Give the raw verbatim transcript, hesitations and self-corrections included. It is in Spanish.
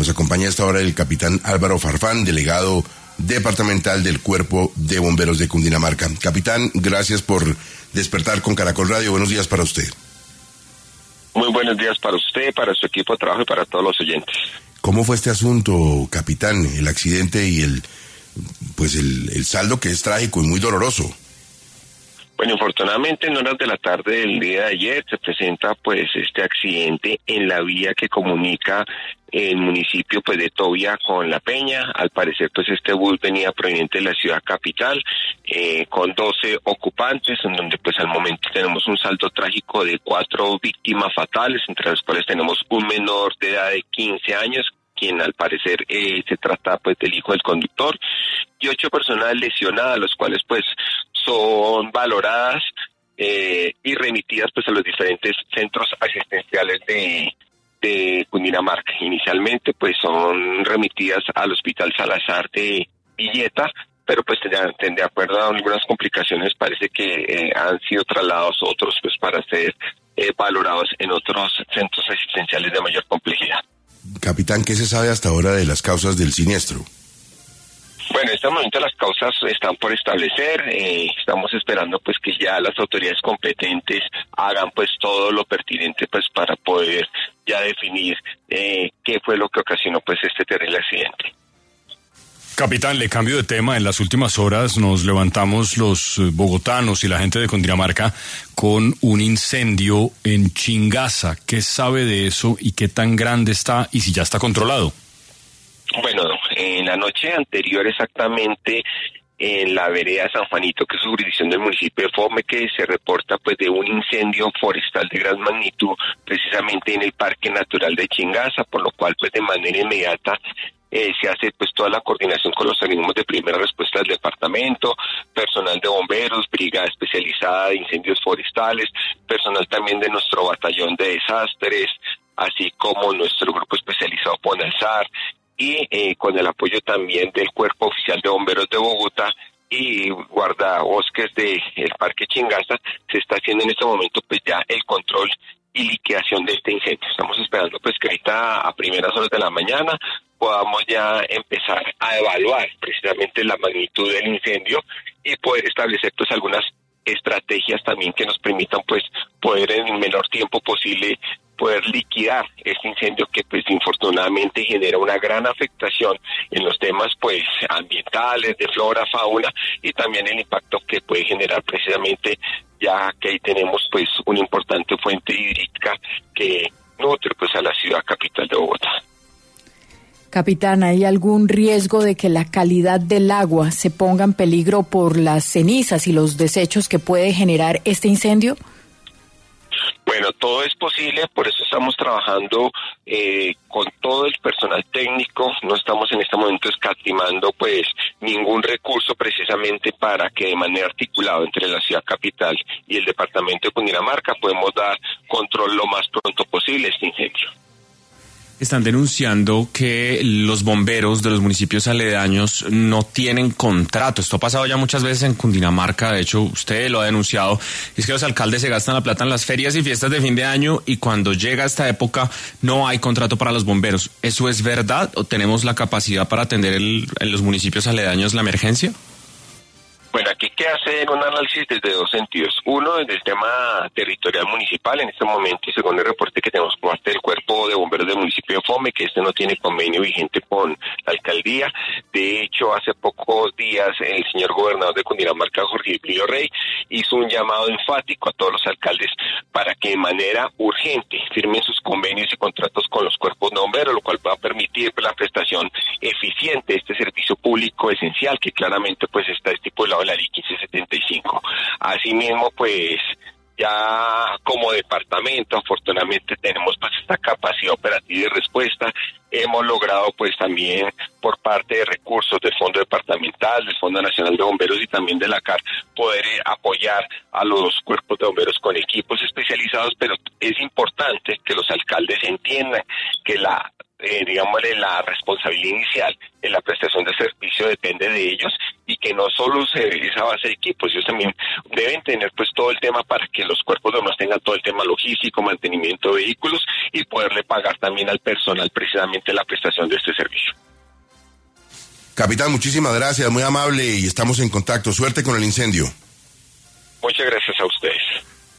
Nos acompaña a esta hora el capitán Álvaro Farfán, delegado departamental del Cuerpo de Bomberos de Cundinamarca. Capitán, gracias por despertar con Caracol Radio. Buenos días para usted. Muy buenos días para usted, para su equipo de trabajo y para todos los oyentes. ¿Cómo fue este asunto, capitán? El accidente y el pues el, el saldo, que es trágico y muy doloroso. Bueno, infortunadamente en horas de la tarde del día de ayer se presenta pues este accidente en la vía que comunica el municipio pues de Tovia con La Peña. Al parecer pues este bus venía proveniente de la ciudad capital eh, con doce ocupantes, en donde pues al momento tenemos un saldo trágico de cuatro víctimas fatales, entre las cuales tenemos un menor de edad de quince años, quien al parecer eh, se trata pues del hijo del conductor, y ocho personas lesionadas, los cuales pues son valoradas eh, y remitidas pues a los diferentes centros asistenciales de, de Cundinamarca. Inicialmente pues son remitidas al Hospital Salazar de Villeta, pero pues de, de acuerdo a algunas complicaciones parece que eh, han sido trasladados otros pues para ser eh, valorados en otros centros asistenciales de mayor complejidad. Capitán, ¿qué se sabe hasta ahora de las causas del siniestro? Bueno, en este momento las causas están por establecer, eh, estamos esperando pues que ya las autoridades competentes hagan pues todo lo pertinente pues para poder ya definir eh, qué fue lo que ocasionó pues este terrible accidente. Capitán, le cambio de tema. En las últimas horas nos levantamos los bogotanos y la gente de Cundinamarca con un incendio en Chingaza. ¿Qué sabe de eso y qué tan grande está y si ya está controlado? Bueno, en la noche anterior exactamente, en la vereda San Juanito, que es jurisdicción del municipio de Fomeque, se reporta pues de un incendio forestal de gran magnitud, precisamente en el Parque Natural de Chingaza, por lo cual pues de manera inmediata eh, se hace pues toda la coordinación con los organismos de primera respuesta del departamento, personal de bomberos, brigada especializada de incendios forestales, personal también de nuestro batallón de desastres, así como nuestro grupo especializado PONALSAR, y eh, con el apoyo también del Cuerpo Oficial de Bomberos de Bogotá y guardabosques del Parque Chingaza, se está haciendo en este momento pues ya el control y liquidación de este incendio. Estamos esperando pues que ahorita a primeras horas de la mañana podamos ya empezar a evaluar precisamente la magnitud del incendio y poder establecer pues algunas estrategias también que nos permitan pues poder en el menor tiempo posible poder liquidar este incendio que pues infortunadamente genera una gran afectación en los temas pues ambientales, de flora, fauna, y también el impacto que puede generar precisamente ya que ahí tenemos pues una importante fuente hídrica que nutre pues a la ciudad capital de Bogotá. Capitán, ¿hay algún riesgo de que la calidad del agua se ponga en peligro por las cenizas y los desechos que puede generar este incendio? Bueno, todo es posible, por eso estamos trabajando eh, con todo el personal técnico, no estamos en este momento escatimando pues ningún recurso precisamente para que de manera articulada entre la ciudad capital y el departamento de Cundinamarca podemos dar control lo más pronto posible a este incendio. Están denunciando que los bomberos de los municipios aledaños no tienen contrato. Esto ha pasado ya muchas veces en Cundinamarca, de hecho usted lo ha denunciado. Es que los alcaldes se gastan la plata en las ferias y fiestas de fin de año y cuando llega esta época no hay contrato para los bomberos. ¿Eso es verdad o tenemos la capacidad para atender el, en los municipios aledaños la emergencia? Bueno, aquí hay que hacer un análisis desde dos sentidos. Uno, desde el tema territorial municipal, en este momento, y según el reporte que tenemos por parte del Cuerpo de Bomberos del municipio de Fome, que este no tiene convenio vigente con la alcaldía. De hecho, hace pocos días, el señor gobernador de Cundinamarca, Jorge Emilio Rey, hizo un llamado enfático a todos los alcaldes para que de manera urgente firmen sus convenios y contratos con los cuerpos de bomberos, lo cual va a permitir la prestación eficiente de este servicio público esencial, que claramente pues está estipulado en la ley quince setenta y cinco. Asimismo, pues ya como departamento, afortunadamente tenemos pues esta capacidad operativa de respuesta. Hemos logrado pues también por parte de recursos del Fondo Departamental, del Fondo Nacional de Bomberos y también de la C A R poder eh, apoyar a los cuerpos de bomberos con equipos especializados, pero es importante que los alcaldes entiendan que la eh, digámosle, la responsabilidad inicial en la prestación de servicio depende de ellos y que no solo se, esa base de equipos, ellos también deben tener pues todo el tema para que los cuerpos de bomberos tengan todo el tema logístico, mantenimiento de vehículos y poderle pagar también al personal precisamente la prestación de este servicio. Capitán, muchísimas gracias, muy amable y estamos en contacto. Suerte con el incendio. Muchas gracias a ustedes.